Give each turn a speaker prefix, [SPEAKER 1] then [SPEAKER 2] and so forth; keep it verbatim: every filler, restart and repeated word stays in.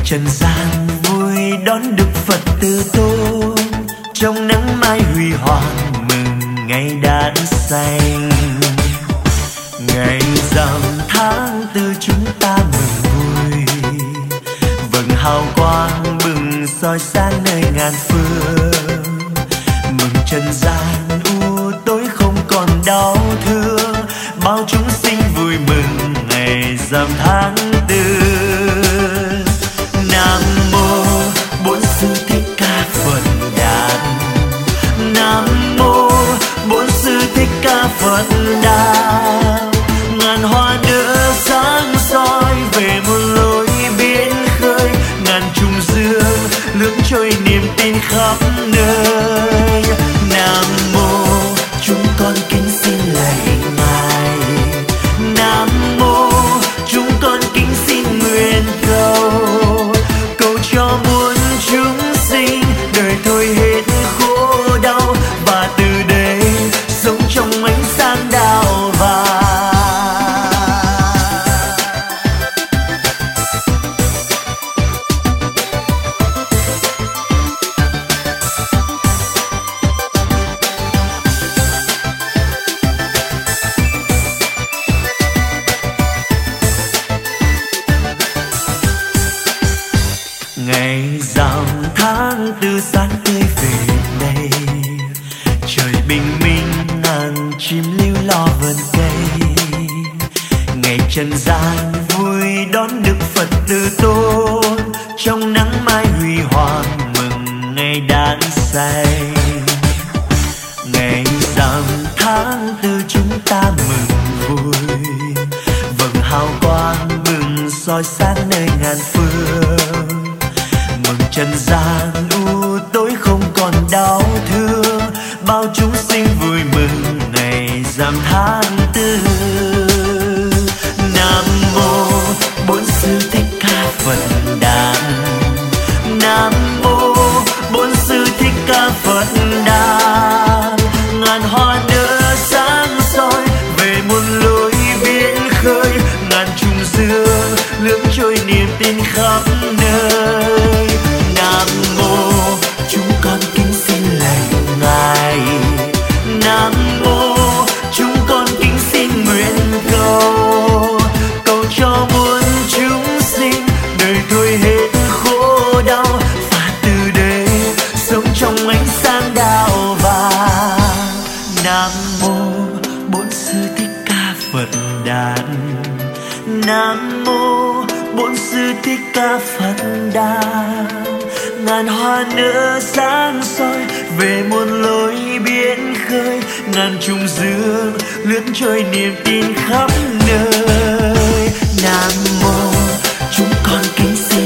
[SPEAKER 1] trần gian vui đón Đức Phật từ tôn, trong nắng mai huy hoàng mừng ngày đản sanh. Ngày rằm tháng tư chúng ta mừng vui, vầng hào quang bừng soi sáng nơi ngàn phương. Mừng trần gian u tối không còn đau thương, bao chúng sinh vui mừng ngày rằm tháng tư. Nam mô Bổn Sư Thích Ca Phật Đản, Nam mô Bổn Sư Thích Ca Phật Đản. Ngàn hoa nở sáng soi về một lối biển khơi, ngàn trùng dương lướt trôi niềm tin khắp nơi. Nam mô chúng con kính xin lạy Ngài, Nam mô chúng con kính xin nguyện cầu, cầu cho muôn chúng sinh đời thôi hết khổ đau, và từ đây sống trong ánh sáng đạo vàng. Ngày rằm tháng tư sáng tươi về đây, trời bình minh ngàn chim lưu lo vườn cây. Ngày trần gian vui đón Đức Phật từ tôn, trong nắng mai huy hoàng mừng ngày đản sanh. Ngày rằm tháng tư chúng ta mừng vui, vầng hào quang bừng soi sáng nơi ngàn phương. Mừng trần gian u tối không còn đau thương, bao chúng sinh vui mừng ngày rằm tháng tư. Nam mô Bổn Sư Thích Ca Phật Đản, Nam mô Bổn Sư Thích Ca Phật Đản. Ngàn hoa nở sáng soi về một lối biển khơi, ngàn trùng dương lướt trôi niềm tin khắp nơi. Nam mô chúng con kính xin lạy Ngài, Nam mô chúng con kính xin nguyện cầu, cầu cho muôn chúng sinh đời thôi hết khổ đau, và từ đây sống trong ánh sáng đạo vàng. Nam mô Bổn Sư Thích Ca Phật Đản, Nam mô Bổn Sư Thích Ca Phật Đản. Ngàn hoa nở sáng soi về một lối biển khơi, ngàn trùng dương lướt trôi niềm tin khắp nơi. Nam mô chúng con kính xin